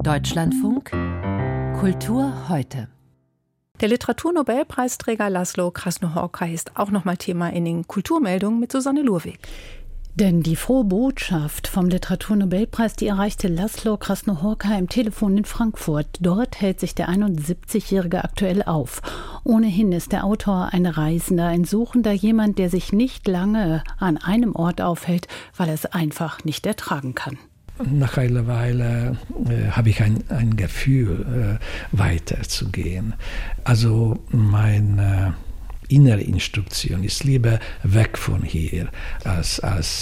Deutschlandfunk Kultur heute. Der Literaturnobelpreisträger Laszlo Krasznahorkai ist auch nochmal Thema in den Kulturmeldungen mit Susanne Lurwig. Denn die frohe Botschaft vom Literaturnobelpreis, die erreichte Laszlo Krasznahorkai im Telefon in Frankfurt. Dort hält sich der 71-Jährige aktuell auf. Ohnehin ist der Autor ein Reisender, ein Suchender, jemand, der sich nicht lange an einem Ort aufhält, weil er es einfach nicht ertragen kann. Nach einer Weile habe ich ein Gefühl, weiterzugehen. Also meine innere Instruktion ist lieber weg von hier, als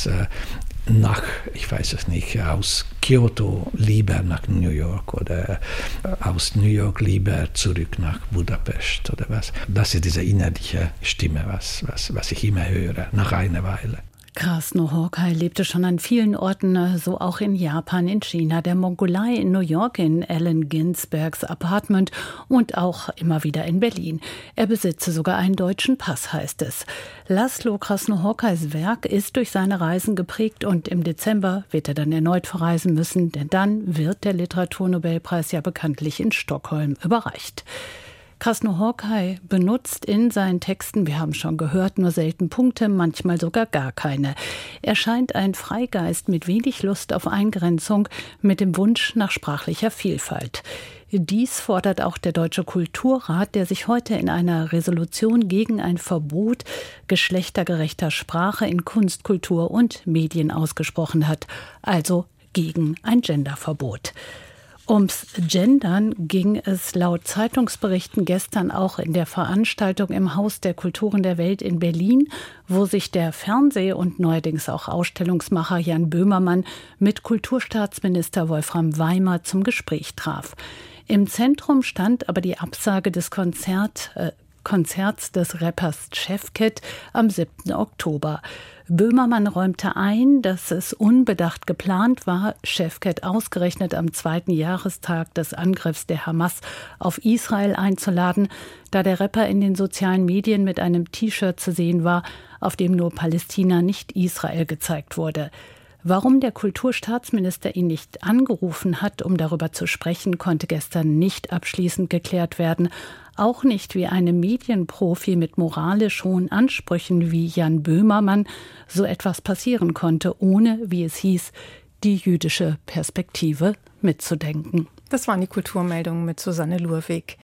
nach, ich weiß es nicht, aus Kyoto lieber nach New York oder aus New York lieber zurück nach Budapest oder was. Das ist diese innerliche Stimme, was ich immer höre, nach einer Weile. Krasznahorkai lebte schon an vielen Orten, so auch in Japan, in China, der Mongolei, in New York, in Allen Ginsbergs Apartment und auch immer wieder in Berlin. Er besitze sogar einen deutschen Pass, heißt es. Laszlo Krasznahorkais Werk ist durch seine Reisen geprägt und im Dezember wird er dann erneut verreisen müssen, denn dann wird der Literaturnobelpreis ja bekanntlich in Stockholm überreicht. Krasznahorkai benutzt in seinen Texten, wir haben schon gehört, nur selten Punkte, manchmal sogar gar keine. Er scheint ein Freigeist mit wenig Lust auf Eingrenzung, mit dem Wunsch nach sprachlicher Vielfalt. Dies fordert auch der Deutsche Kulturrat, der sich heute in einer Resolution gegen ein Verbot geschlechtergerechter Sprache in Kunst, Kultur und Medien ausgesprochen hat, also gegen ein Genderverbot. Ums Gendern ging es laut Zeitungsberichten gestern auch in der Veranstaltung im Haus der Kulturen der Welt in Berlin, wo sich der Fernseh- und neuerdings auch Ausstellungsmacher Jan Böhmermann mit Kulturstaatsminister Wolfram Weimer zum Gespräch traf. Im Zentrum stand aber die Absage des Konzerts des Rappers Chefcat am 7. Oktober. Böhmermann räumte ein, dass es unbedacht geplant war, Chefcat ausgerechnet am 2. Jahrestag des Angriffs der Hamas auf Israel einzuladen, da der Rapper in den sozialen Medien mit einem T-Shirt zu sehen war, auf dem nur Palästina, nicht Israel gezeigt wurde. Warum der Kulturstaatsminister ihn nicht angerufen hat, um darüber zu sprechen, konnte gestern nicht abschließend geklärt werden. Auch nicht, wie einem Medienprofi mit moralisch hohen Ansprüchen wie Jan Böhmermann so etwas passieren konnte, ohne, wie es hieß, die jüdische Perspektive mitzudenken. Das waren die Kulturmeldungen mit Susanne Lurwig.